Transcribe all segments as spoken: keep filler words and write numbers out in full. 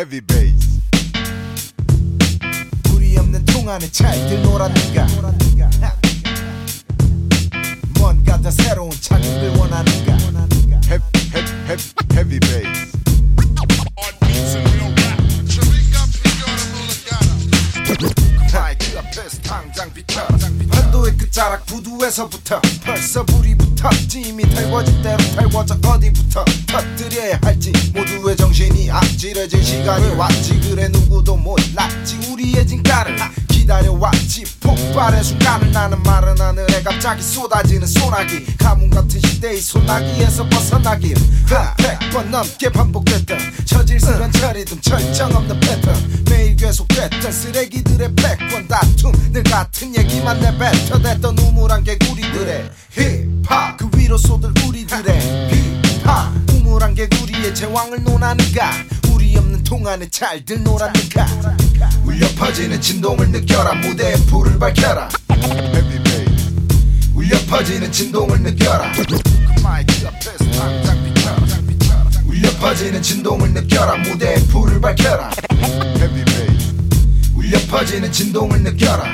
heavy bass. 우리 없는 동안에 잘들 놀았는가. 뭔가 더 새로운 자극을 원하는가. Heavy, heavy, heavy, heavy bass. 마이크 앞에서 당장 비춰. 판도의 끝자락 부두에서부터 벌써 불이 붙었지. 이미 달궈질 대로 달궈져 어디부터 터뜨려야 할지. 모두의 정신이 앞지러질 시간이 왔지. 그래 누구도 몰랐지 우리의 진가를 기다려왔지. 폭발의 순간을 나는 마른 하늘에 갑자기 쏟아지는 소나기. 가뭄 같은 시대의 소나기에서 벗어나길 백 번 넘게 반복됐던 저질스런 처리듬 절정 없는 패턴. 매일 계속됐던 쓰레기들의 백번 다툼. 늘 같은 얘기만 내뱉어댔던 우물한 개구리들의 힙합. 그 위로 쏟을 우리들의 힙합. 우물한 개구리의 제왕을 논하는가. 우리 없는 동안에 잘들 놀았는가. 울려 퍼지는 진동을 느껴라. 무대에 불을 밝혀라. Heavy bass. 울려 퍼지는 진동을 느껴라. 마이크 앞에서 당장 비춰라. 울려 퍼지는 진동을 느껴라. 무대에 불을 밝혀라. Heavy bass. 울려 퍼지는 진동을 느껴라.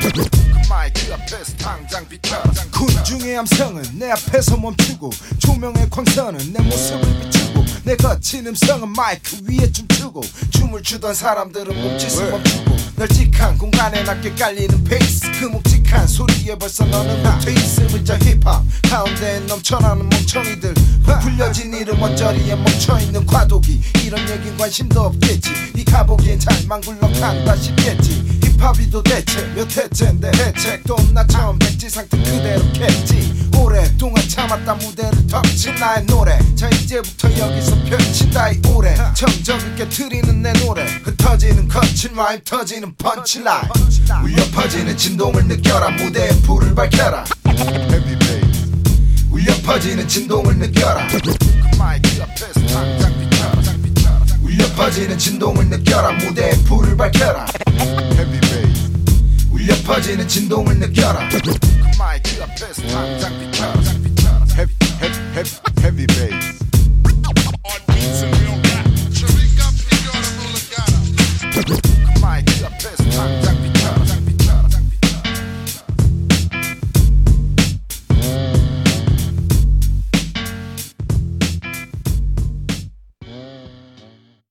마이크 앞에서 당장 비춰라. 군중의 함성은 내 앞에서 멈추고 조명의 광선은 내 모습을 비추고 내 거친 음성은 마이크 위에 춤추고 춤을 추던 사람들은 몸짓을 멈추고 널찍한 공간에 낮게 깔리는 베이스. 그 묵직한 소리에 벌써 너는 못해 있음을. 저 힙합 가운데에 넘쳐나는 멍청이들. 불려진 이름 언저리에 멈춰있는 과도기. 이런 얘긴 관심도 없겠지. 이 가보기엔 잘만 굴러간다 싶겠지. 힙합이 도대체 몇 회째인데 대책도 없나. 처음 백지 상태 그대로겠지. 오랫동안 참았다 무대를 덮친 나의 노래. 자 이제부터 여기서 펼친다 이 오래. 정적을 깨트리는 내 노래. 흩어지는 거친 라임 터지는 펀치라인. 울려 퍼지는 진동을 느껴라. 무대에 불을 밝혀라. Heavy bass. 울려 퍼지는 진동을 느껴라. 마이크 앞에서 당장 비춰라. 울려 퍼지는 진동을 느껴라. 무대에 불을 밝혀라. Heavy bass. 울려 퍼지는 진동을 느껴라. 마이크 앞에서 당장 비춰라.